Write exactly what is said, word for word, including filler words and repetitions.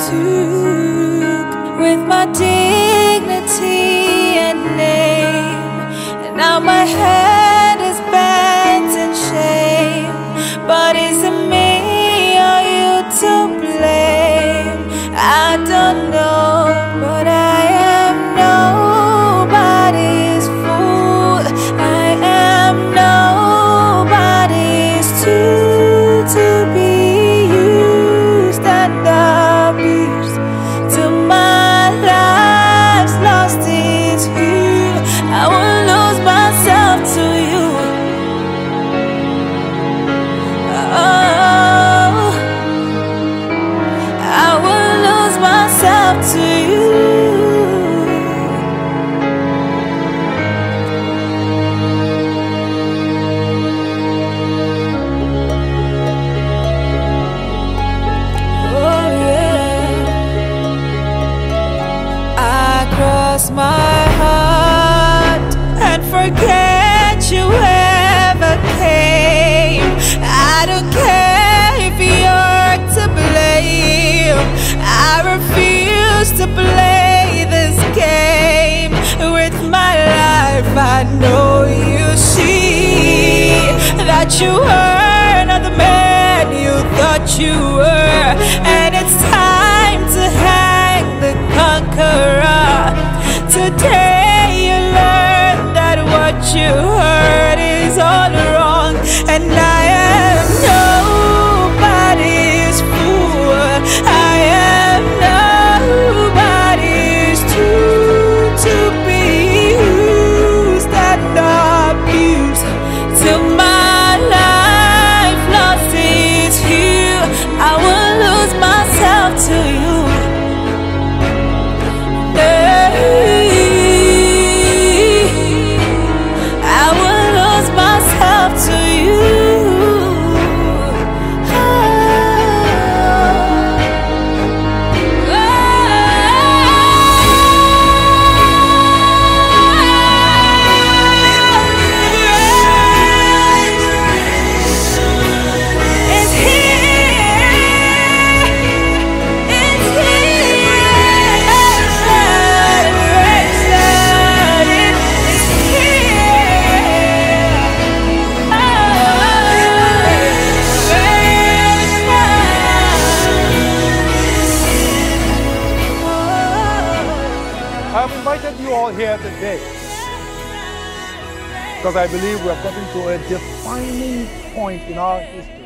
took with my dignity and name, and now my head is bent in shame. But is it me or you to blame? I don't know, but I am nobody's fool. I am nobody's tool to be used and abused till my life's lost its hue. I will lose myself to you. Oh, I will lose myself to you. Cross my heart and forget you ever came. I don't care if you're to blame. I refuse to play this game with my life. I know you see that you are not the man you thought you were, and it's time to hang the conqueror. Today you learn that what you heard is all wrong, and I am nobody's fool. I am nobody's tool to be used and abused till my life lost its hue. I will lose myself to you. I've invited you all here today because I believe we have gotten to a defining point in our history.